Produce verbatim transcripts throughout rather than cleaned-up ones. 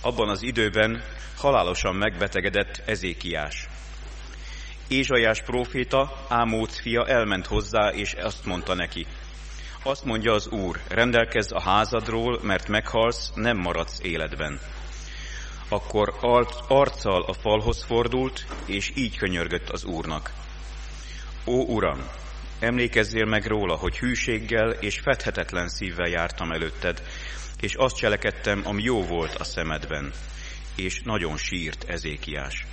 Abban az időben halálosan megbetegedett Ezékiás. Ézsaiás próféta, Ámóc fia elment hozzá, és azt mondta neki: azt mondja az Úr, rendelkezz a házadról, mert meghalsz, nem maradsz életben. Akkor arccal a falhoz fordult, és így könyörgött az Úrnak: ó Uram, emlékezzél meg róla, hogy hűséggel és fedhetetlen szívvel jártam előtted, és azt cselekedtem, ami jó volt a szemedben. És nagyon sírt Ezékiás.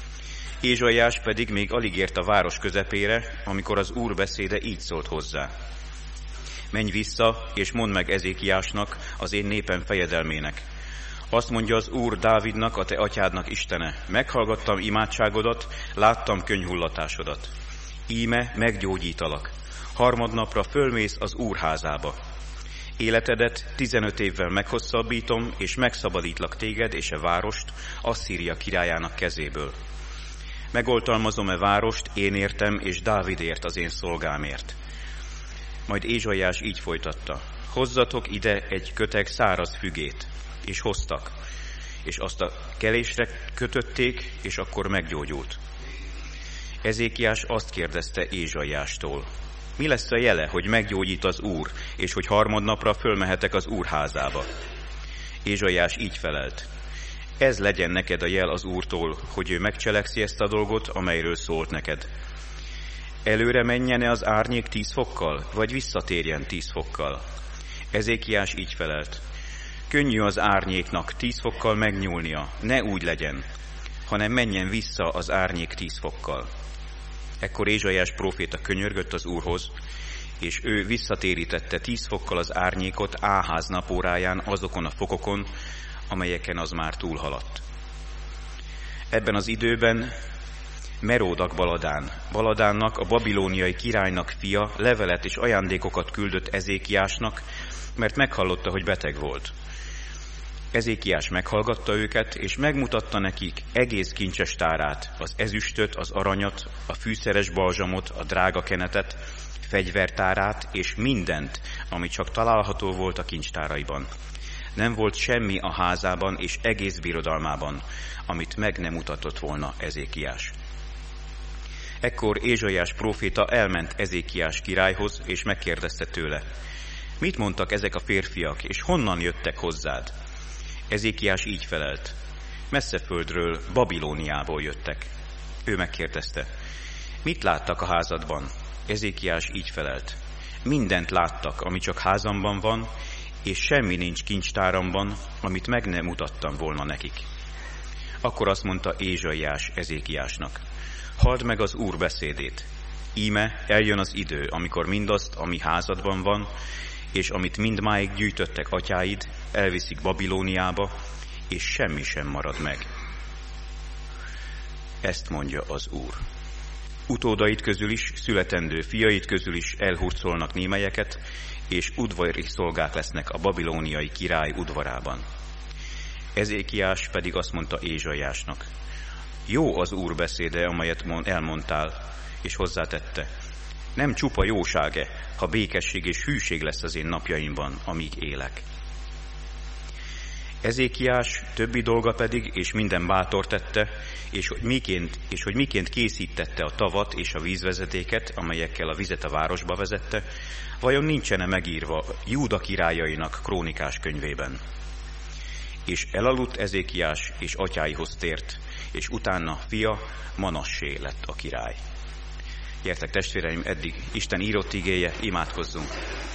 Ézsaiás pedig még alig ért a város közepére, amikor az Úr beszéde így szólt hozzá: menj vissza, és mondd meg Ezékiásnak, az én népem fejedelmének. Azt mondja az Úr Dávidnak, a te atyádnak Istene: meghallgattam imádságodat, láttam könyhullatásodat. Íme meggyógyítalak. Harmadnapra fölmész az Úr házába. Életedet tizenöt évvel meghosszabbítom, és megszabadítlak téged és e várost Asszíria királyának kezéből. Megoltalmazom e várost, én értem, és Dávidért, az én szolgámért. Majd Ézsaiás így folytatta: hozzatok ide egy köteg száraz fügét. És hoztak, és azt a kelésre kötötték, és akkor meggyógyult. Ezékiás azt kérdezte Ézsaiástól: mi lesz a jele, hogy meggyógyít az Úr, és hogy harmadnapra fölmehetek az Úr házába? Ézsaiás így felelt: ez legyen neked a jel az Úrtól, hogy ő megcselekszi ezt a dolgot, amelyről szólt neked. Előre menjen-e az árnyék tíz fokkal, vagy visszatérjen tíz fokkal? Ezékiás így felelt: könnyű az árnyéknak tíz fokkal megnyúlnia, ne úgy legyen, hanem menjen vissza az árnyék tíz fokkal. Ekkor Ézsaiás próféta könyörgött az Úrhoz, és ő visszatérítette tíz fokkal az árnyékot Áház napóráján azokon a fokokon, amelyeken az már túlhaladt. Ebben az időben Meródak Baladán, Baladánnak, a babilóniai királynak fia levelet és ajándékokat küldött Ezékiásnak, mert meghallotta, hogy beteg volt. Ezékiás meghallgatta őket, és megmutatta nekik egész kincses tárát, az ezüstöt, az aranyat, a fűszeres balzsamot, a drága kenetet, fegyvertárát, és mindent, ami csak található volt a kincstáraiban. Nem volt semmi a házában és egész birodalmában, amit meg nem mutatott volna Ezékiás. Ekkor Ézsaiás próféta elment Ezékiás királyhoz, és megkérdezte tőle: mit mondtak ezek a férfiak, és honnan jöttek hozzád? Ezékiás így felelt: messze földről, Babilóniából jöttek. Ő megkérdezte: mit láttak a házadban? Ezékiás így felelt: mindent láttak, ami csak házamban van, és semmi nincs kincstáramban, amit meg nem mutattam volna nekik. Akkor azt mondta Ézsaiás Ezékiásnak: halld meg az Úr beszédét. Íme eljön az idő, amikor mindazt, ami házadban van, és amit mindmáig gyűjtöttek atyáid, elviszik Babilóniába, és semmi sem marad meg. Ezt mondja az Úr. Utódaid közül is, születendő fiaid közül is elhurcolnak némelyeket, és udvari szolgák lesznek a babilóniai király udvarában. Ezékiás pedig azt mondta Ézsaiásnak: jó az Úr beszéde, amelyet elmondtál, és hozzátette: nem csupa jóság-e, ha békesség és hűség lesz az én napjaimban, amíg élek. Ezékiás többi dolga pedig, és minden bátor tette, és hogy, miként, és hogy miként készítette a tavat és a vízvezetéket, amelyekkel a vizet a városba vezette, vajon nincsene megírva Júda királyainak krónikás könyvében. És elaludt Ezékiás, és atyáihoz tért, és utána fia Manassé lett a király. Gyertek testvéreim, eddig Isten írott igéje, imádkozzunk.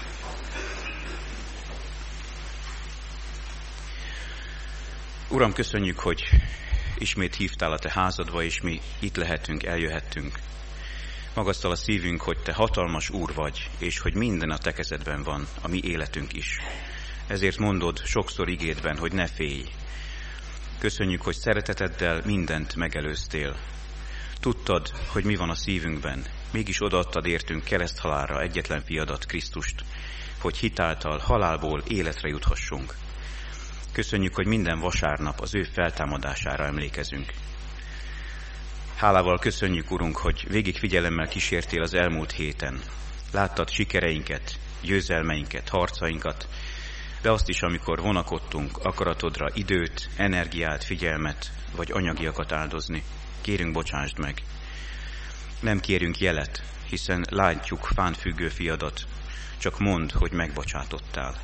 Uram, köszönjük, hogy ismét hívtál a te házadba, és mi itt lehetünk, eljöhettünk. Magasztal a szívünk, hogy te hatalmas Úr vagy, és hogy minden a te kezedben van, a mi életünk is. Ezért mondod sokszor igédben, hogy ne félj. Köszönjük, hogy szereteteddel mindent megelőztél. Tudtad, hogy mi van a szívünkben, mégis odaadtad értünk kereszthalálra egyetlen fiadat, Krisztust, hogy hitáltal halálból életre juthassunk. Köszönjük, hogy minden vasárnap az ő feltámadására emlékezünk. Hálával köszönjük, Urunk, hogy végig figyelemmel kísértél az elmúlt héten. Láttad sikereinket, győzelmeinket, harcainkat, de azt is, amikor vonakodtunk akaratodra időt, energiát, figyelmet vagy anyagiakat áldozni. Kérünk, bocsásd meg. Nem kérünk jelet, hiszen látjuk fán függő fiadat, csak mondd, hogy megbocsátottál.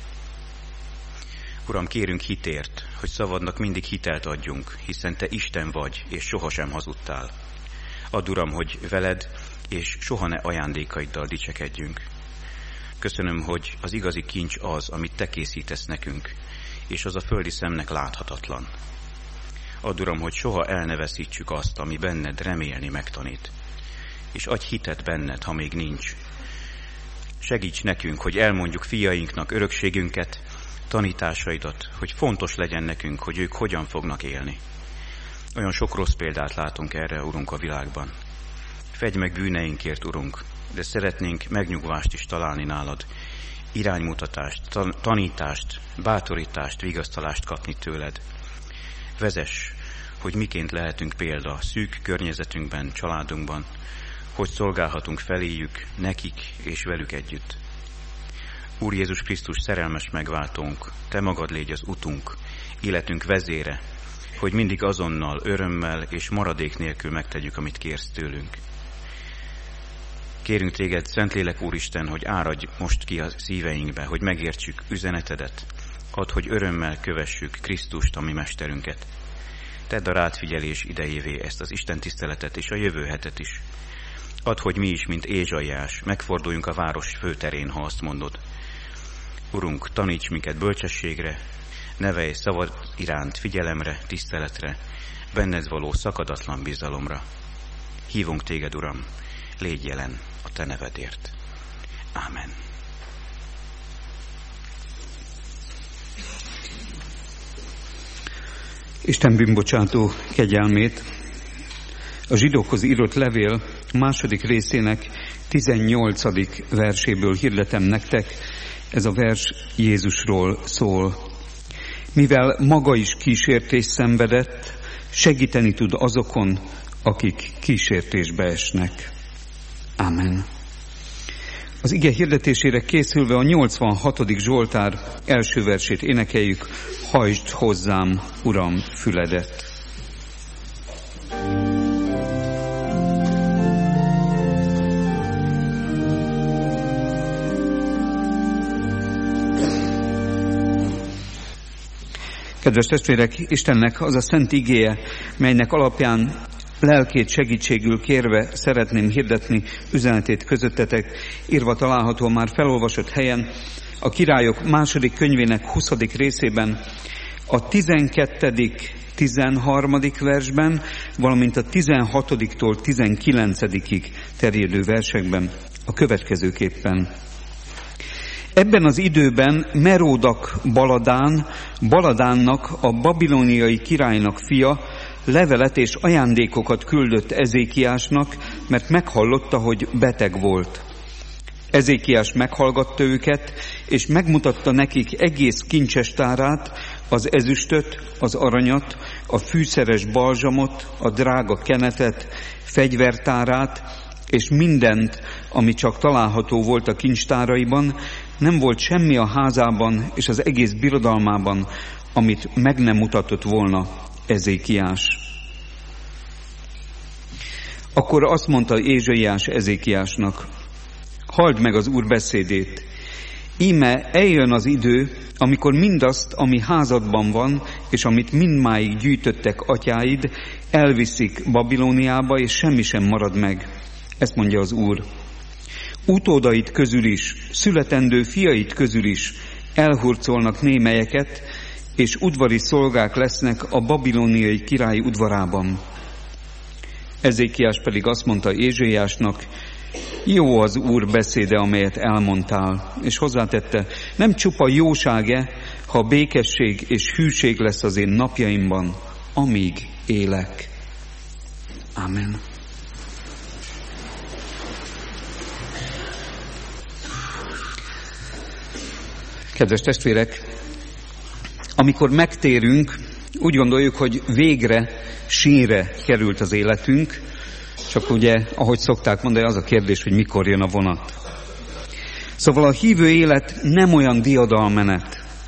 Uram, kérünk hitért, hogy szavadnak mindig hitelt adjunk, hiszen Te Isten vagy, és sohasem hazudtál. Add, Uram, hogy veled, és soha ne ajándékaiddal dicsekedjünk. Köszönöm, hogy az igazi kincs az, amit Te készítesz nekünk, és az a földi szemnek láthatatlan. Add, Uram, hogy soha el ne veszítsük azt, ami benned remélni megtanít. És adj hitet benned, ha még nincs. Segíts nekünk, hogy elmondjuk fiainknak örökségünket, tanításaidat, hogy fontos legyen nekünk, hogy ők hogyan fognak élni. Olyan sok rossz példát látunk erre, Urunk, a világban. Fedj meg bűneinkért, Urunk, de szeretnénk megnyugvást is találni nálad, iránymutatást, tanítást, bátorítást, vigasztalást kapni tőled. Vezess, hogy miként lehetünk példa szűk környezetünkben, családunkban, hogy szolgálhatunk feléjük, nekik és velük együtt. Úr Jézus Krisztus, szerelmes megváltónk, Te magad légy az utunk, életünk vezére, hogy mindig azonnal, örömmel és maradék nélkül megtegyük, amit kérsz tőlünk. Kérünk Téged, Szentlélek Úristen, hogy áradj most ki a szíveinkbe, hogy megértsük üzenetedet, add, hogy örömmel kövessük Krisztust, a mi mesterünket. Tedd a rádfigyelés idejévé ezt az Isten tiszteletet és a jövő hetet is. Add, hogy mi is, mint Ézsaiás, megforduljunk a város főterén, ha azt mondod. Urunk, taníts minket bölcsességre, nevelj szavad iránt figyelemre, tiszteletre, benned való szakadatlan bizalomra. Hívunk Téged, Uram, légy jelen a Te nevedért. Ámen. Isten bűnbocsátó kegyelmét a zsidókhoz írott levél második részének tizennyolcadik verséből hirdetem nektek. Ez a vers Jézusról szól. Mivel maga is kísértés szenvedett, segíteni tud azokon, akik kísértésbe esnek. Ámen. Az ige hirdetésére készülve a nyolcvanhatodik Zsoltár első versét énekeljük. Hajtsd hozzám, Uram, füledet. Kedves testvérek, Istennek az a szent igéje, melynek alapján lelkét segítségül kérve szeretném hirdetni üzenetét közöttetek, írva található már felolvasott helyen, a Királyok második könyvének huszadik részében, a tizenkettedik tizenharmadik versben, valamint a tizenhatodiktól tizenkilencedikig terjedő versekben a következőképpen. Ebben az időben Meródak Baladán, Baladánnak, a babiloniai királynak fia, levelet és ajándékokat küldött Ezékiásnak, mert meghallotta, hogy beteg volt. Ezékiás meghallgatta őket, és megmutatta nekik egész kincsestárát, az ezüstöt, az aranyat, a fűszeres balzsamot, a drága kenetet, fegyvertárát, és mindent, ami csak található volt a kincstáraiban. Nem volt semmi a házában és az egész birodalmában, amit meg nem mutatott volna Ezékiás. Akkor azt mondta Ézsaiás Ezékiásnak: halld meg az Úr beszédét. Íme eljön az idő, amikor mindazt, ami házadban van, és amit mindmáig gyűjtöttek atyáid, elviszik Babilóniába, és semmi sem marad meg. Ezt mondja az Úr. Utódaid közül is, születendő fiaid közül is elhurcolnak némelyeket, és udvari szolgák lesznek a babiloniai király udvarában. Ezékiás pedig azt mondta Ézsaiásnak: jó az Úr beszéde, amelyet elmondtál. És hozzátette: nem csupa jóság-e, ha békesség és hűség lesz az én napjaimban, amíg élek. Amen. Kedves testvérek, amikor megtérünk, úgy gondoljuk, hogy végre sínre került az életünk, csak ugye, ahogy szokták mondani, az a kérdés, hogy mikor jön a vonat. Szóval a hívő élet nem olyan diadalmenet,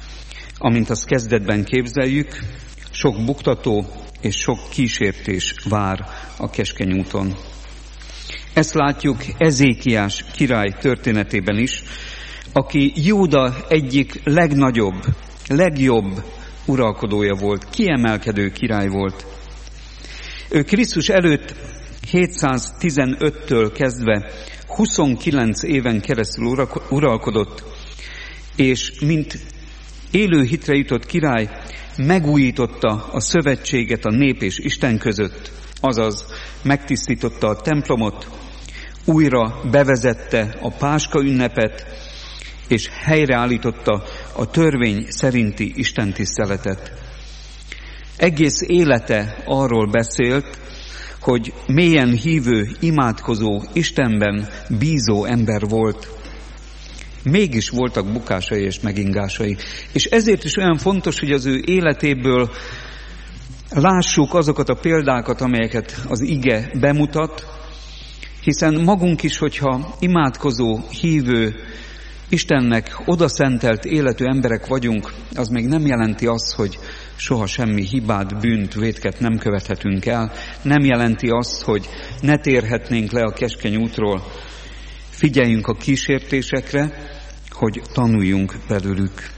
amint azt kezdetben képzeljük, sok buktató és sok kísértés vár a keskeny úton. Ezt látjuk Ezékiás király történetében is, aki Júda egyik legnagyobb, legjobb uralkodója volt, kiemelkedő király volt. Ő Krisztus előtt hétszáztizenöttől kezdve huszonkilenc éven keresztül uralkodott, és mint élő hitre jutott király megújította a szövetséget a nép és Isten között, azaz megtisztította a templomot, újra bevezette a Páska ünnepet, és helyreállította a törvény szerinti istentiszteletet. Egész élete arról beszélt, hogy mélyen hívő, imádkozó, Istenben bízó ember volt. Mégis voltak bukásai és megingásai. És ezért is olyan fontos, hogy az ő életéből lássuk azokat a példákat, amelyeket az ige bemutat, hiszen magunk is, hogyha imádkozó, hívő, Istennek odaszentelt életű emberek vagyunk, az még nem jelenti azt, hogy soha semmi hibát, bűnt, vétket nem követhetünk el. Nem jelenti azt, hogy ne térhetnénk le a keskeny útról. Figyeljünk a kísértésekre, hogy tanuljunk belőlük.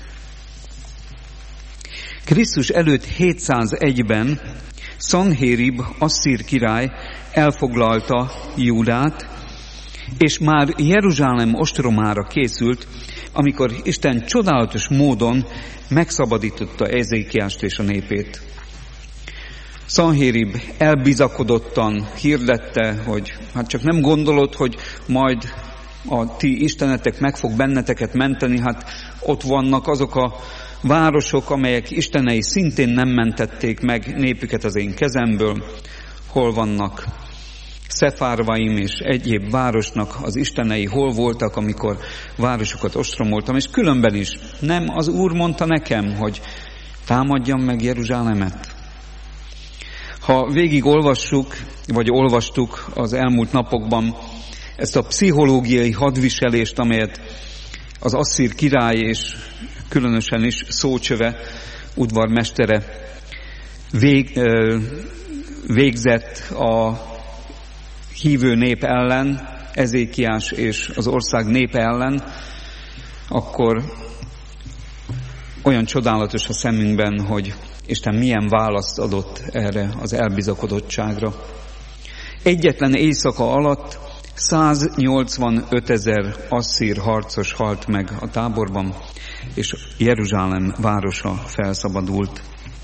Krisztus előtt hétszázegyben Szanhérib asszír király elfoglalta Júdát, és már Jeruzsálem ostromára készült, amikor Isten csodálatos módon megszabadította Ezékiást és a népét. Szanhérib elbizakodottan hirdette, hogy hát csak nem gondolod, hogy majd a ti istenetek meg fog benneteket menteni, hát ott vannak azok a városok, amelyek istenei szintén nem mentették meg népüket az én kezemből, hol vannak Szefárvaim és egyéb városnak az istenei, hol voltak, amikor városokat ostromoltam, és különben is nem az Úr mondta nekem, hogy támadjam meg Jeruzsálemet. Ha végig olvassuk, vagy olvastuk az elmúlt napokban ezt a pszichológiai hadviselést, amelyet az asszír király és különösen is szócsöve, udvarmestere vég, végzett a hívő nép ellen, Ezékiás és az ország népe ellen, akkor olyan csodálatos a szemünkben, hogy Isten milyen választ adott erre az elbizakodottságra. Egyetlen éjszaka alatt száznyolcvanöt ezer asszír harcos halt meg a táborban, és Jeruzsálem városa felszabadult.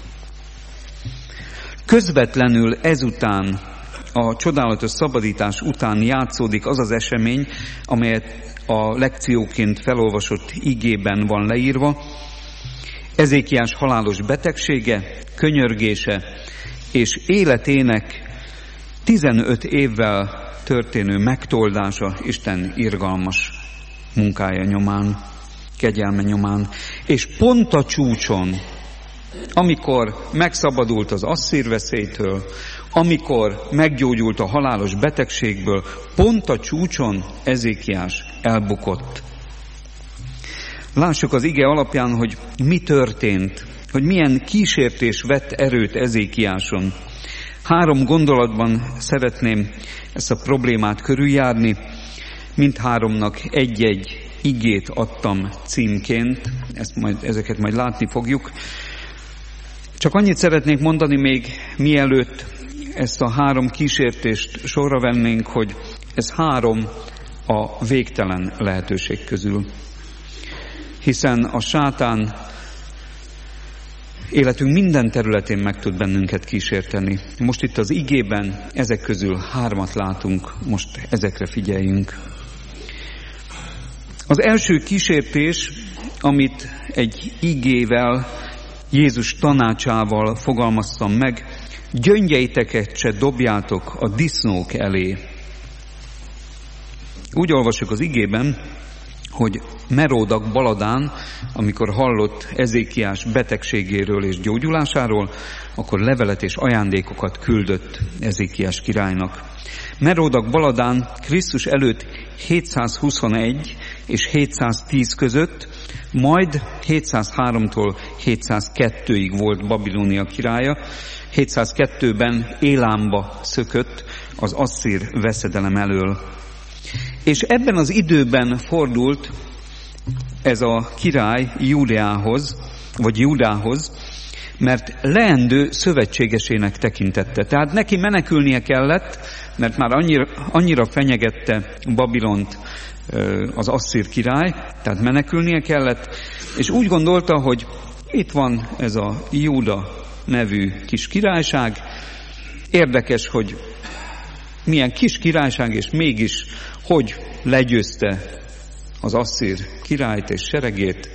Közvetlenül ezután, a csodálatos szabadítás után játszódik az az esemény, amelyet a lekcióként felolvasott igében van leírva. Ezékiás halálos betegsége, könyörgése és életének tizenöt évvel történő megtoldása Isten irgalmas munkája nyomán, kegyelme nyomán. És pont a csúcson, amikor megszabadult az asszír veszélytől, amikor meggyógyult a halálos betegségből, pont a csúcson Ezékiás elbukott. Lássuk az ige alapján, hogy mi történt, hogy milyen kísértés vett erőt Ezékiáson. Három gondolatban szeretném ezt a problémát körüljárni. Mindháromnak egy-egy igét adtam címként, ezt majd, ezeket majd látni fogjuk. Csak annyit szeretnék mondani még, mielőtt ezt a három kísértést sorra vennénk, hogy ez három a végtelen lehetőség közül. Hiszen a sátán életünk minden területén meg tud bennünket kísérteni. Most itt az igében ezek közül hármat látunk, most ezekre figyeljünk. Az első kísértés, amit egy igével, Jézus tanácsával fogalmaztam meg, gyöngyeiteket se dobjátok a disznók elé. Úgy olvasjuk az igében, hogy Meródak Baladán, amikor hallott Ezékiás betegségéről és gyógyulásáról, akkor levelet és ajándékokat küldött Ezékiás királynak. Meródak Baladán Krisztus előtt hétszázhuszonegy és hétszáztíz között majd hétszázháromtól hétszázkettőig volt Babilónia királya. hétszázkettőben Élámba szökött az asszír veszedelem elől. És ebben az időben fordult ez a király Júdeához, vagy Júdához, mert leendő szövetségesének tekintette. Tehát neki menekülnie kellett, mert már annyira, annyira fenyegette Babilont az asszír király, tehát menekülnie kellett, és úgy gondolta, hogy itt van ez a Júda nevű kis királyság. Érdekes, hogy milyen kis királyság, és mégis hogy legyőzte az asszír királyt és seregét.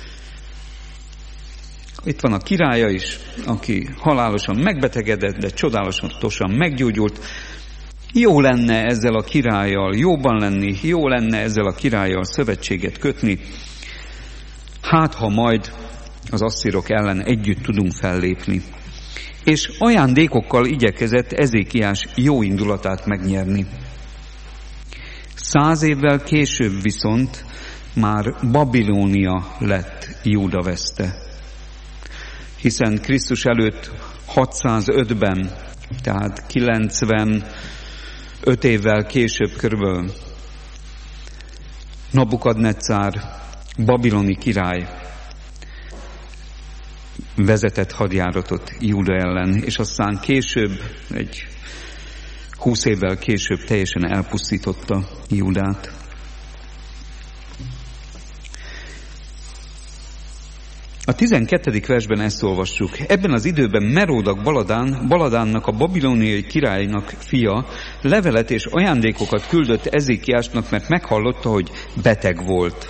Itt van a királya is, aki halálosan megbetegedett, de csodálatosan meggyógyult. Jó lenne ezzel a királlyal jóban lenni, jó lenne ezzel a királlyal szövetséget kötni. Hát, ha majd az asszírok ellen együtt tudunk fellépni. És ajándékokkal igyekezett Ezékiás jó indulatát megnyerni. Száz évvel később viszont már Babilónia lett Júda veszte. Hiszen Krisztus előtt hatszázötben, tehát kilencvenöt évvel később körülbelül Nabukadnecár, babiloni király vezetett hadjáratot Júda ellen, és aztán később, egy húsz évvel később teljesen elpusztította Júdát. A tizenkettedik versben ezt olvassuk. Ebben az időben Meródak Baladán, Baladánnak, a babilóniai királynak fia levelet és ajándékokat küldött Ezékiásnak, mert meghallotta, hogy beteg volt.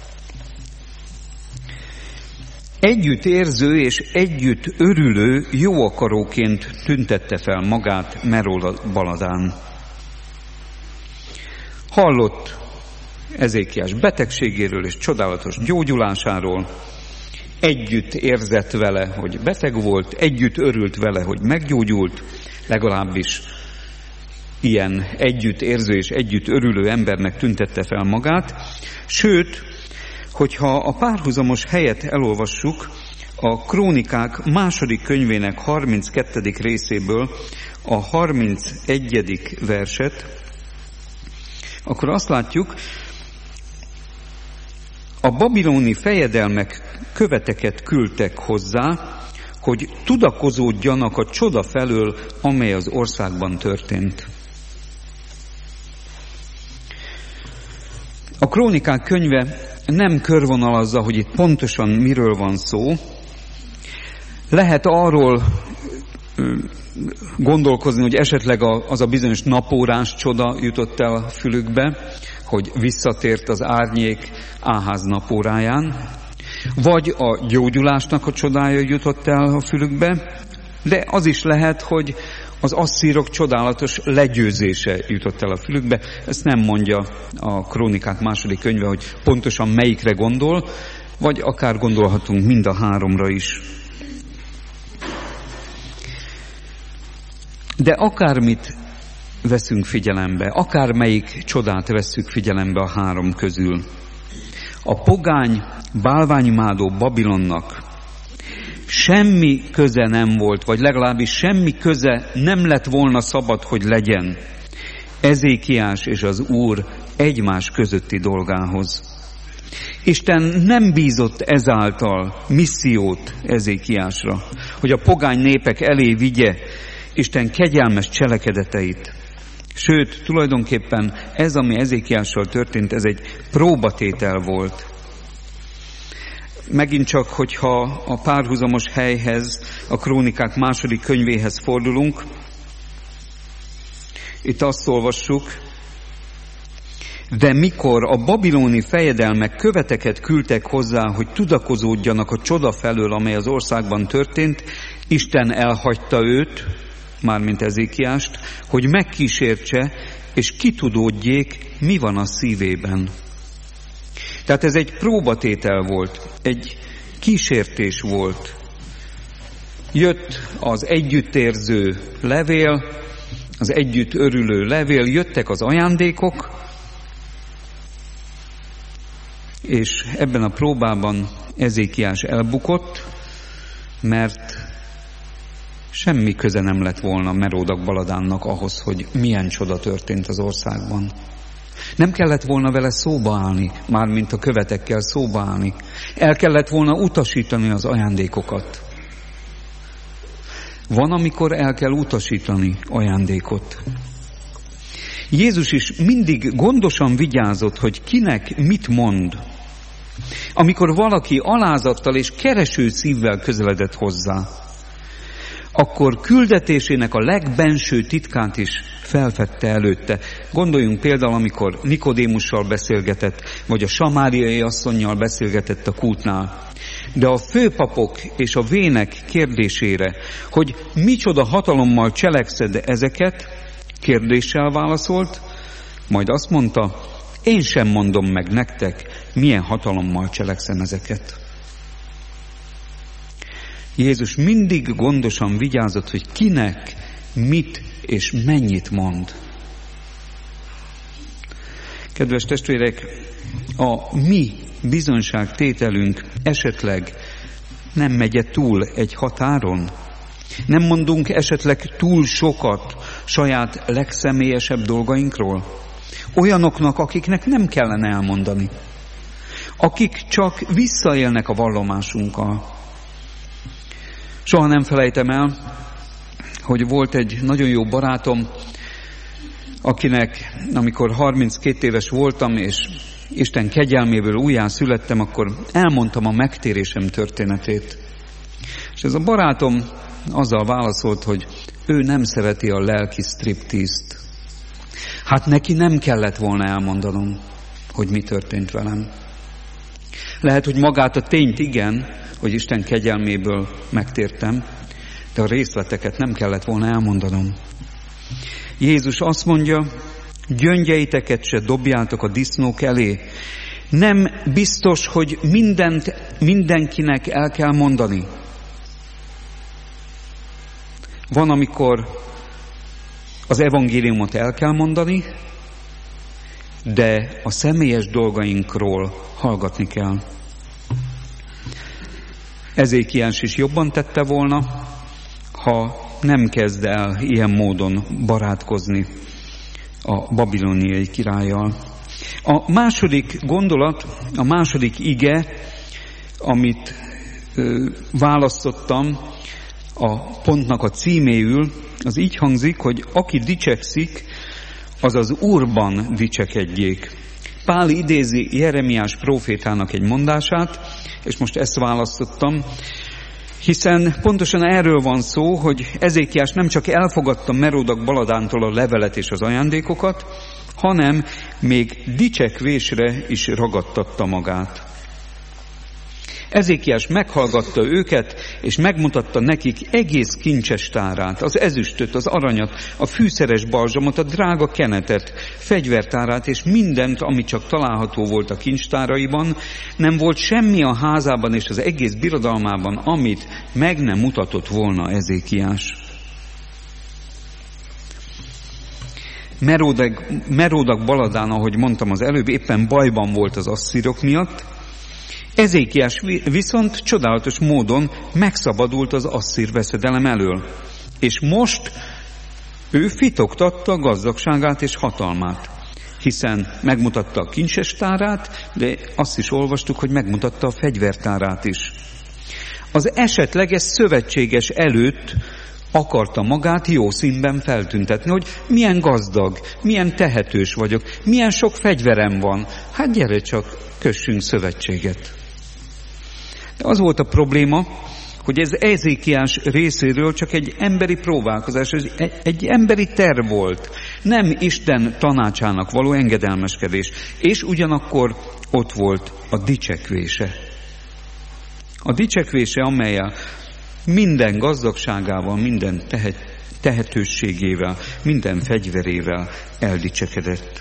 Együtt érző és együtt örülő jóakaróként tüntette fel magát Meródak Baladán. Hallott Ezékiás betegségéről és csodálatos gyógyulásáról, együtt érzett vele, hogy beteg volt, együtt örült vele, hogy meggyógyult, legalábbis ilyen együtt érző és együtt örülő embernek tüntette fel magát. Sőt, hogyha a párhuzamos helyet elolvassuk, a Krónikák második könyvének harminckettedik részéből a harmincegyedik verset, akkor azt látjuk, a babiloni fejedelmek követeket küldtek hozzá, hogy tudakozódjanak a csoda felől, amely az országban történt. A Krónikák könyve nem körvonalazza, hogy itt pontosan miről van szó. Lehet arról gondolkozni, hogy esetleg az a bizonyos napórás csoda jutott el a fülükbe, hogy visszatért az árnyék Áház napóráján, vagy a gyógyulásnak a csodája jutott el a fülükbe, de az is lehet, hogy az asszírok csodálatos legyőzése jutott el a fülükbe. Ezt nem mondja a Krónikák második könyve, hogy pontosan melyikre gondol, vagy akár gondolhatunk mind a háromra is. De akármit veszünk figyelembe, akármelyik csodát vesszük figyelembe a három közül, a pogány, bálványimádó Babilonnak semmi köze nem volt, vagy legalábbis semmi köze nem lett volna szabad, hogy legyen Ezékiás és az Úr egymás közötti dolgához. Isten nem bízott ezáltal missziót Ezékiásra, hogy a pogány népek elé vigye Isten kegyelmes cselekedeteit. Sőt, tulajdonképpen ez, ami Ezékiással történt, ez egy próbatétel volt. Megint csak, hogyha a párhuzamos helyhez, a Krónikák második könyvéhez fordulunk, itt azt olvassuk, de mikor a babiloni fejedelmek követeket küldtek hozzá, hogy tudakozódjanak a csoda felől, amely az országban történt, Isten elhagyta őt, mármint Ezékiást, hogy megkísértse, és kitudódjék, mi van a szívében. Tehát ez egy próbatétel volt, egy kísértés volt. Jött az együttérző levél, az együtt örülő levél, jöttek az ajándékok, És ebben a próbában Ezékiás elbukott, mert semmi köze nem lett volna Meródak Baladánnak ahhoz, hogy milyen csoda történt az országban. Nem kellett volna vele szóba állni, mármint a követekkel szóba állni. El kellett volna utasítani az ajándékokat. Van, amikor el kell utasítani ajándékot. Jézus is mindig gondosan vigyázott, hogy kinek mit mond. Amikor valaki alázattal és kereső szívvel közeledett hozzá, akkor küldetésének a legbenső titkát is felfedte előtte. Gondoljunk például, amikor Nikodémussal beszélgetett, vagy a samáriai asszonnyal beszélgetett a kútnál. De a főpapok és a vének kérdésére, hogy micsoda hatalommal cselekszed ezeket, kérdéssel válaszolt, majd azt mondta, én sem mondom meg nektek, milyen hatalommal cselekszem ezeket. Jézus mindig gondosan vigyázott, hogy kinek, mit és mennyit mond. Kedves testvérek, a mi bizonyságtételünk esetleg nem megy túl egy határon? Nem mondunk esetleg túl sokat saját legszemélyesebb dolgainkról? Olyanoknak, akiknek nem kellene elmondani. Akik csak visszaélnek a vallomásunkkal. Soha nem felejtem el, hogy volt egy nagyon jó barátom, akinek, amikor harminckét éves voltam, és Isten kegyelméből újján születtem, akkor elmondtam a megtérésem történetét. És ez a barátom azzal válaszolt, hogy ő nem szereti a lelki striptease-t. Hát neki nem kellett volna elmondanom, hogy mi történt velem. Lehet, hogy magát a tényt igen, hogy Isten kegyelméből megtértem, de a részleteket nem kellett volna elmondanom. Jézus azt mondja, gyöngyeiteket se dobjátok a disznók elé. Nem biztos, hogy mindent mindenkinek el kell mondani. Van, amikor az evangéliumot el kell mondani, de a személyes dolgainkról hallgatni kell. Ezékiás is jobban tette volna, ha nem kezd el ilyen módon barátkozni a babiloniai királlyal. A második gondolat, a második ige, amit ö, választottam a pontnak a címéül, az így hangzik, hogy aki dicsekszik, az az Úrban dicsekedjék. Pál idézi Jeremiás prófétának egy mondását, és most ezt választottam, hiszen pontosan erről van szó, hogy Ezékiás nem csak elfogadta Meródak Baladántól a levelet és az ajándékokat, hanem még dicsekvésre is ragadtatta magát. Ezékiás meghallgatta őket, és megmutatta nekik egész kincses tárát, az ezüstöt, az aranyat, a fűszeres balzsamot, a drága kenetet, fegyvertárát, és mindent, ami csak található volt a kincstáraiban. Nem volt semmi a házában és az egész birodalmában, amit meg nem mutatott volna Ezékiás. Meródak, Meródak Baladán, ahogy mondtam az előbb, éppen bajban volt az asszírok miatt. Ezékiás viszont csodálatos módon megszabadult az asszír veszedelem elől. És most ő fitoktatta gazdagságát és hatalmát, hiszen megmutatta a kincses tárát, de azt is olvastuk, hogy megmutatta a fegyvertárát is. Az esetleges szövetséges előtt akarta magát jó színben feltüntetni, hogy milyen gazdag, milyen tehetős vagyok, milyen sok fegyverem van. Hát gyere csak, kössünk szövetséget. De az volt a probléma, hogy ez Ezékiás részéről csak egy emberi próbálkozás, egy, egy emberi terv volt, nem Isten tanácsának való engedelmeskedés, és ugyanakkor ott volt a dicsekvése. A dicsekvése, amellyel minden gazdagságával, minden tehet, tehetőségével, minden fegyverével eldicsekedett.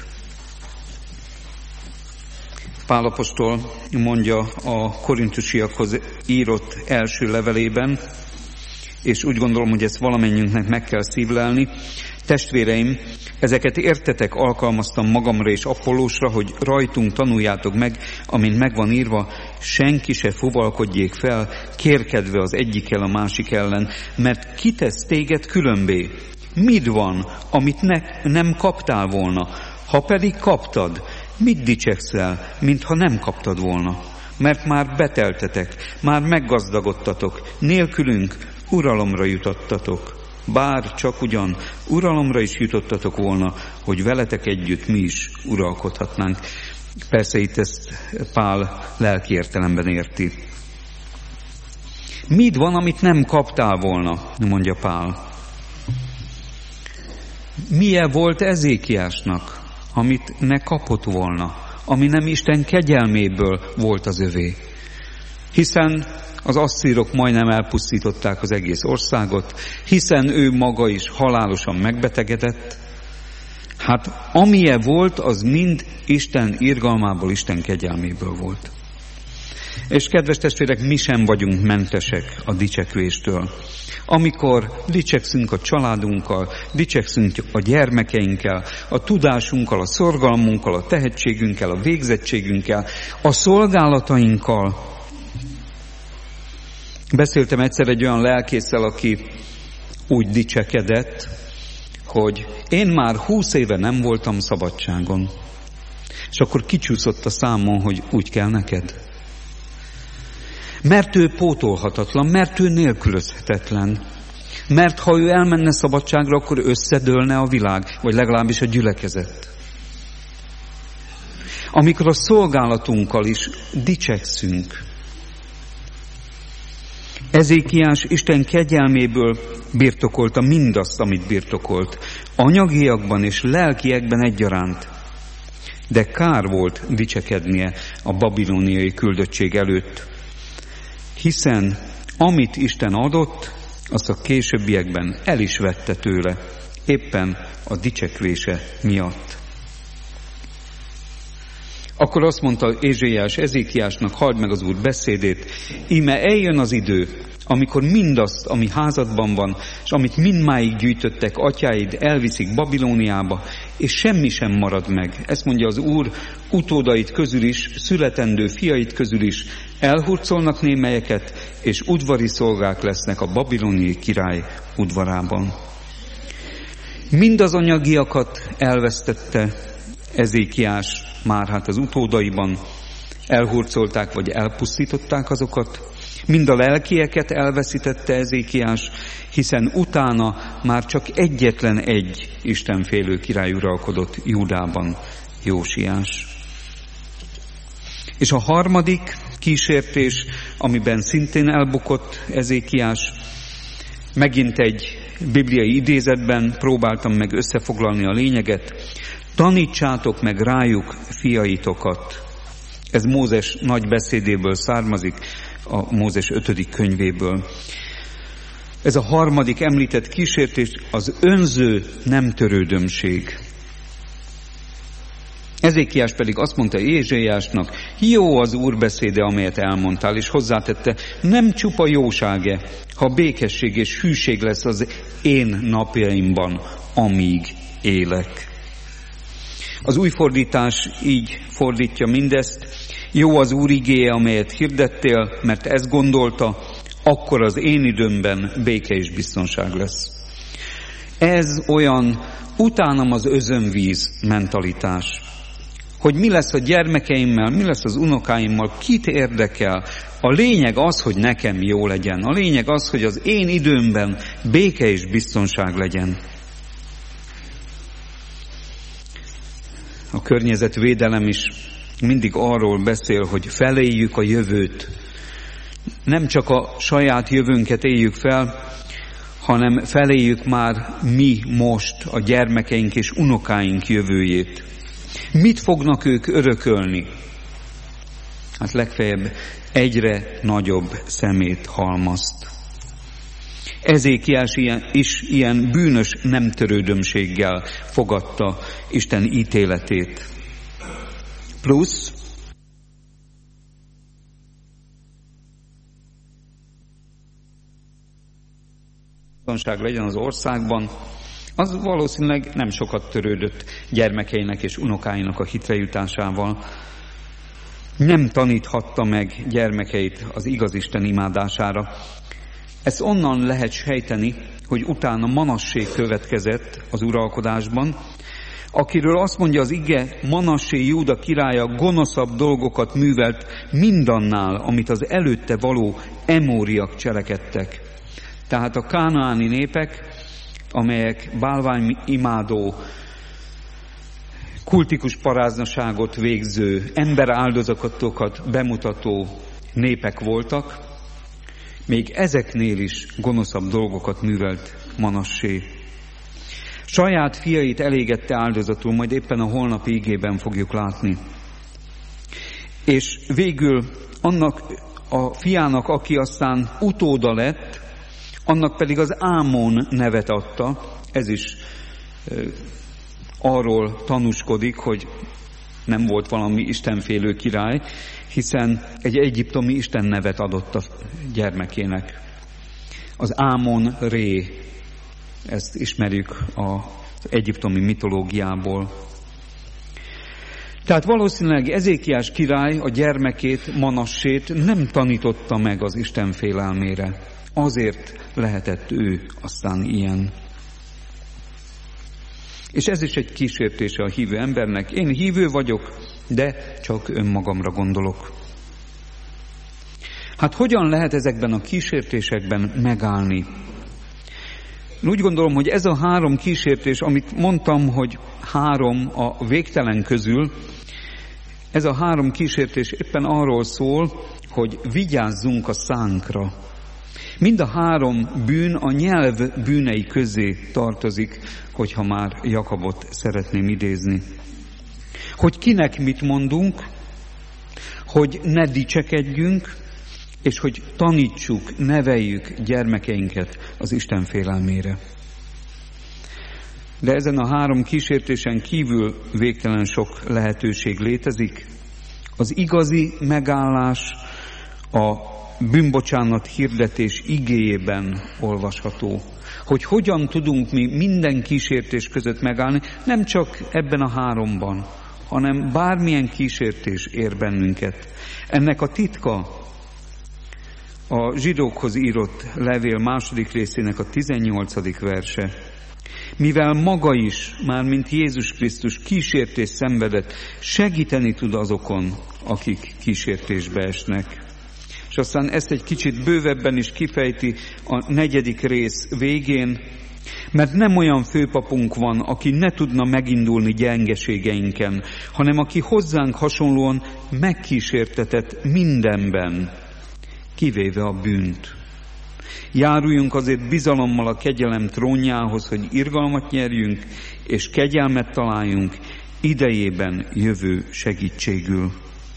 Pál apostol mondja a korintusiakhoz írott első levelében, és úgy gondolom, hogy ezt valamennyiünknek meg kell szívlelni, Testvéreim, ezeket értetek alkalmaztam magamra és Apollósra, hogy rajtunk tanuljátok meg, amint megvan írva, senki se fuvalkodjék fel, kérkedve az egyikkel a másik ellen, mert kitesz téged különbé. Mit van, amit ne, nem kaptál volna? Ha pedig kaptad, mit dicsekszel, mintha nem kaptad volna? Mert már beteltetek, már meggazdagodtatok, nélkülünk uralomra jutottatok. Bár csak ugyan uralomra is jutottatok volna, hogy veletek együtt mi is uralkodhatnánk. Persze itt ezt Pál lelki értelemben érti. Mit van, amit nem kaptál volna, mondja Pál. Milyen volt Ezékiásnak, amit ne kapott volna, ami nem Isten kegyelméből volt az övé? Hiszen az asszírok majdnem elpusztították az egész országot, hiszen ő maga is halálosan megbetegedett. Hát amilyen volt, az mind Isten irgalmából, Isten kegyelméből volt. És kedves testvérek, mi sem vagyunk mentesek a dicsekvéstől. Amikor dicsekszünk a családunkkal, dicsekszünk a gyermekeinkkel, a tudásunkkal, a szorgalmunkkal, a tehetségünkkel, a végzettségünkkel, a szolgálatainkkal. Beszéltem egyszer egy olyan lelkésszel, aki úgy dicsekedett, hogy én már húsz éve nem voltam szabadságon. És akkor kicsúszott a számon, hogy úgy kell neked. Mert ő pótolhatatlan, mert ő nélkülözhetetlen. Mert ha ő elmenne szabadságra, akkor összedőlne a világ, vagy legalábbis a gyülekezet. Amikor a szolgálatunkkal is dicsekszünk, Ezékiás Isten kegyelméből birtokolta mindazt, amit birtokolt, anyagiakban és lelkiekben egyaránt. De kár volt dicsekednie a babiloniai küldöttség előtt, hiszen amit Isten adott, azt a későbbiekben el is vette tőle, éppen a dicsekvése miatt. Akkor azt mondta Ézsaiás Ezékiásnak, halld meg az Úr beszédét, íme eljön az idő, amikor mindazt, ami házadban van, és amit mindmáig gyűjtöttek atyáid, elviszik Babilóniába, és semmi sem marad meg. Ezt mondja az Úr, utódait közül is, születendő fiait közül is elhurcolnak némelyeket, és udvari szolgák lesznek a babiloniai király udvarában. Mind az anyagiakat elvesztette Ezékiás, már hát az utódaiban elhurcolták, vagy elpusztították azokat, mind a lelkieket elveszítette Ezékiás, hiszen utána már csak egyetlen egy istenfélő király uralkodott Júdában, Jósiás. És a harmadik kísértés, amiben szintén elbukott Ezékiás, megint egy bibliai idézetben próbáltam meg összefoglalni a lényeget, tanítsátok meg rájuk fiaitokat. Ez Mózes nagy beszédéből származik, a Mózes ötödik könyvéből. Ez a harmadik említett kísértés az önző nem törődömség. Ezékiás pedig azt mondta Ézsaiásnak, jó az Úr beszéde, amelyet elmondtál, és hozzátette, nem csupa jóság-e, ha békesség és hűség lesz az én napjaimban, amíg élek. Az új fordítás így fordítja mindezt, jó az Úr igéje, amelyet hirdettél, mert ezt gondolta, akkor az én időmben béke és biztonság lesz. Ez olyan utánam az özönvíz mentalitás, hogy mi lesz a gyermekeimmel, mi lesz az unokáimmal, kit érdekel. A lényeg az, hogy nekem jó legyen. A lényeg az, hogy az én időmben béke és biztonság legyen. A környezetvédelem is mindig arról beszél, hogy feléljük a jövőt. Nem csak a saját jövőnket éljük fel, hanem feléljük már mi most a gyermekeink és unokáink jövőjét. Mit fognak ők örökölni? Hát legfeljebb egyre nagyobb szemét halmazt. Ezékiás is ilyen bűnös nemtörődömséggel fogadta Isten ítéletét. Plusz biztonság legyen az országban, az valószínűleg nem sokat törődött gyermekeinek és unokáinak a hitre jutásával. Nem taníthatta meg gyermekeit az igaz Isten imádására. Ezt onnan lehet sejteni, hogy utána Manassé következett az uralkodásban, akiről azt mondja az ige, Manassé Júda királya gonoszabb dolgokat művelt mindannál, amit az előtte való emóriak cselekedtek. Tehát a kánaáni népek, amelyek bálványimádó, kultikus paráznaságot végző, emberáldozatokat bemutató népek voltak, még ezeknél is gonoszabb dolgokat művelt Manassé. Saját fiait elégette áldozatul, majd éppen a holnapi igében fogjuk látni. És végül annak a fiának, aki aztán utóda lett, annak pedig az Ámon nevet adta. Ez is e, arról tanúskodik, hogy nem volt valami istenfélő király, hiszen egy egyiptomi isten nevet adott a gyermekének. Az Ámon Ré, ezt ismerjük az egyiptomi mitológiából. Tehát valószínűleg Ezékiás király a gyermekét, Manassét nem tanította meg az Isten félelmére. Azért lehetett ő aztán ilyen. És ez is egy kísértése a hívő embernek. Én hívő vagyok, de csak önmagamra gondolok. Hát hogyan lehet ezekben a kísértésekben megállni? Úgy gondolom, hogy ez a három kísértés, amit mondtam, hogy három a végtelen közül, ez a három kísértés éppen arról szól, hogy vigyázzunk a szánkra. Mind a három bűn a nyelv bűnei közé tartozik, hogyha már Jakabot szeretném idézni. Hogy kinek mit mondunk, hogy ne dicsekedjünk, és hogy tanítsuk, neveljük gyermekeinket az Isten félelmére. De ezen a három kísértésen kívül végtelen sok lehetőség létezik. Az igazi megállás a bűnbocsánat hirdetés igéjében olvasható. Hogy hogyan tudunk mi minden kísértés között megállni, nem csak ebben a háromban, hanem bármilyen kísértés ér bennünket. Ennek a titka a zsidókhoz írott levél második részének a tizennyolcadik verse. Mivel maga is, mármint Jézus Krisztus kísértés szenvedett, segíteni tud azokon, akik kísértésbe esnek. És aztán ezt egy kicsit bővebben is kifejti a negyedik rész végén, mert nem olyan főpapunk van, aki ne tudna megindulni gyengeségeinken, hanem aki hozzánk hasonlóan megkísértetett mindenben, kivéve a bűnt. Járuljunk azért bizalommal a kegyelem trónjához, hogy irgalmat nyerjünk, és kegyelmet találjunk idejében jövő segítségül.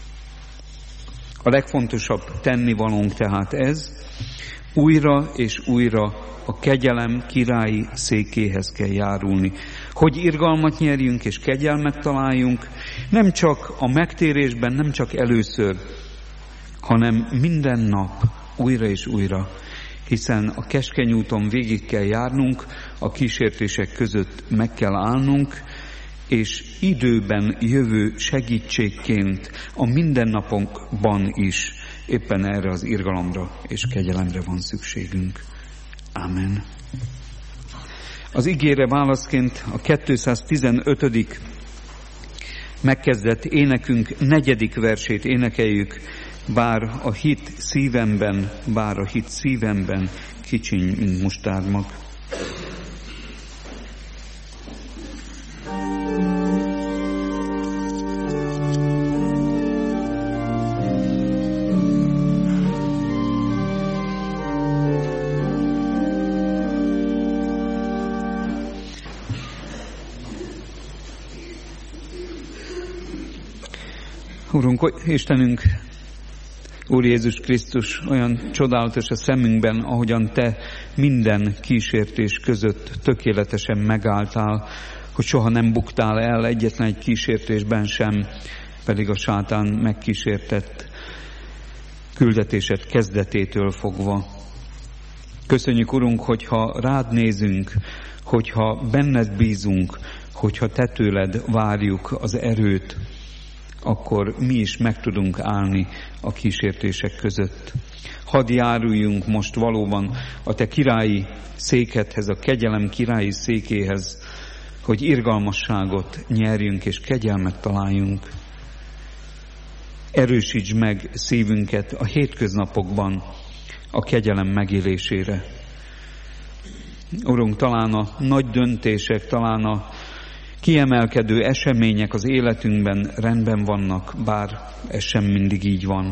A legfontosabb tennivalónk tehát ez, újra és újra a kegyelem királyi székéhez kell járulni. Hogy irgalmat nyerjünk és kegyelmet találjunk, nem csak a megtérésben, nem csak először, hanem minden nap, újra és újra, hiszen a keskeny úton végig kell járnunk, a kísértések között meg kell állnunk, és időben jövő segítségként a mindennapokban is éppen erre az irgalomra és kegyelemre van szükségünk. Amen. Az igére válaszként a kétszáztizenötödik megkezdett énekünk negyedik versét énekeljük, bár a hit szívemben, bár a hit szívemben kicsiny, mint mustármag. Urunk, Istenünk, Úr Jézus Krisztus, olyan csodálatos a szemünkben, ahogyan Te minden kísértés között tökéletesen megálltál, hogy soha nem buktál el egyetlen egy kísértésben sem, pedig a sátán megkísértett küldetésed kezdetétől fogva. Köszönjük, Urunk, hogyha rád nézünk, hogyha benned bízunk, hogyha te tőled várjuk az erőt, akkor mi is meg tudunk állni a kísértések között. Hadd járuljunk most valóban a te királyi székedhez, a kegyelem királyi székéhez, hogy irgalmasságot nyerjünk és kegyelmet találjunk. Erősítsd meg szívünket a hétköznapokban a kegyelem megélésére. Urunk, talán a nagy döntések, talán a kiemelkedő események az életünkben rendben vannak, bár ez sem mindig így van.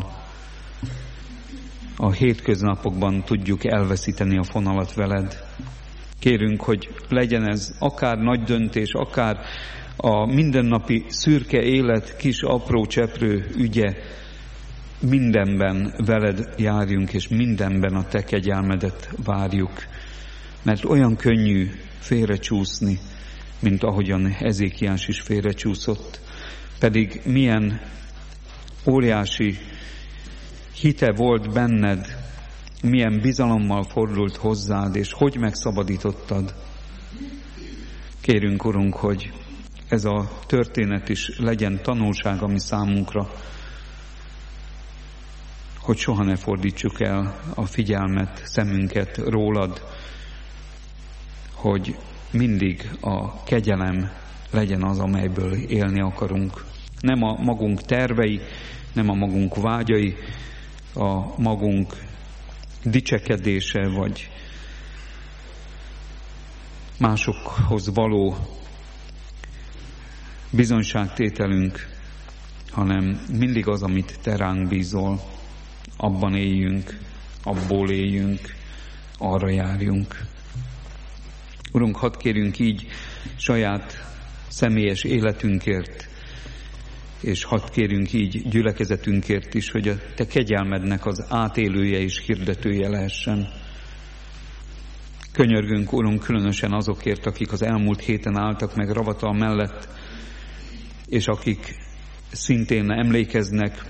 A hétköznapokban tudjuk elveszíteni a fonalat veled. Kérünk, hogy legyen ez akár nagy döntés, akár a mindennapi szürke élet kis apró cseprő ügye, mindenben veled járjunk, és mindenben a te kegyelmedet várjuk. Mert olyan könnyű félrecsúszni, mint ahogyan Ezékiás is félrecsúszott. Pedig milyen óriási hite volt benned, milyen bizalommal fordult hozzád, és hogy megszabadítottad. Kérünk, Urunk, hogy ez a történet is legyen tanulság a mi számunkra, hogy soha ne fordítsuk el a figyelmet, szemünket rólad, hogy mindig a kegyelem legyen az, amelyből élni akarunk. Nem a magunk tervei, nem a magunk vágyai, a magunk dicsekedése, vagy másokhoz való bizonyságtételünk, hanem mindig az, amit te ránk bízol, abban éljünk, abból éljünk, arra járjunk. Urunk, hadd kérjünk így saját személyes életünkért, és hadd kérjünk így gyülekezetünkért is, hogy a te kegyelmednek az átélője és hirdetője lehessen. Könyörgünk, Urunk, különösen azokért, akik az elmúlt héten álltak meg ravatal mellett, és akik szintén emlékeznek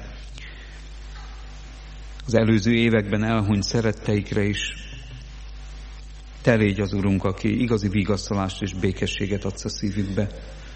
az előző években elhunyt szeretteikre is. Te légy az Urunk, aki igazi vigasztalást és békességet adsz a szívükbe.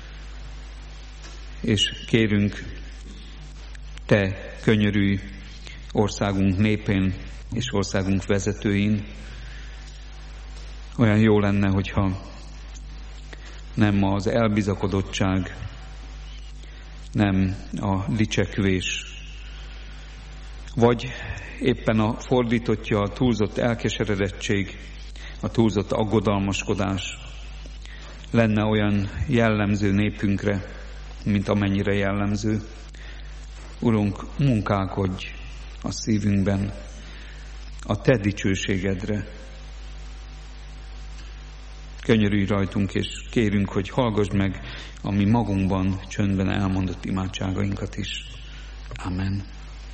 És kérünk, te könyörülj országunk népén és országunk vezetőin. Olyan jó lenne, hogyha nem az elbizakodottság, nem a dicsekvés, vagy éppen a fordítottja, a túlzott elkeseredettség, a túlzott aggodalmaskodás lenne olyan jellemző népünkre, mint amennyire jellemző. Urunk, munkálkodj a szívünkben a te dicsőségedre. Könyörülj rajtunk, és kérünk, hogy hallgass meg a mi magunkban csöndben elmondott imádságainkat is. Amen.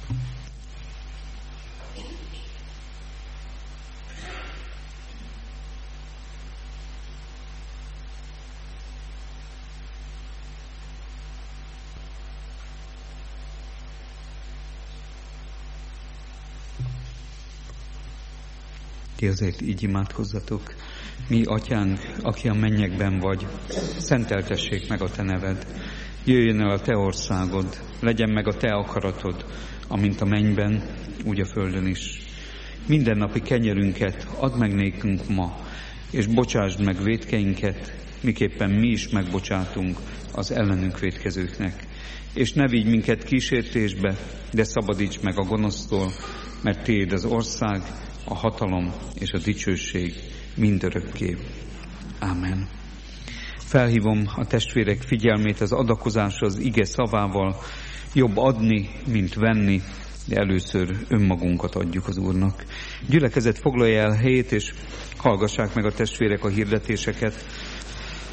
Ti azért így imádkozzatok. Mi, Atyánk, aki a mennyekben vagy, szenteltessék meg a te neved. Jöjjön el a te országod, legyen meg a te akaratod, amint a mennyben, úgy a földön is. Mindennapi kenyerünket add meg nékünk ma, és bocsásd meg vétkeinket, miképpen mi is megbocsátunk az ellenünk vétkezőknek. És ne vigy minket kísértésbe, de szabadíts meg a gonosztól, mert tiéd az ország, a hatalom és a dicsőség mindörökké. Ámen. Felhívom a testvérek figyelmét az adakozásra az ige szavával. Jobb adni, mint venni, de először önmagunkat adjuk az Úrnak. Gyülekezet, foglalja el helyét, és hallgassák meg a testvérek a hirdetéseket.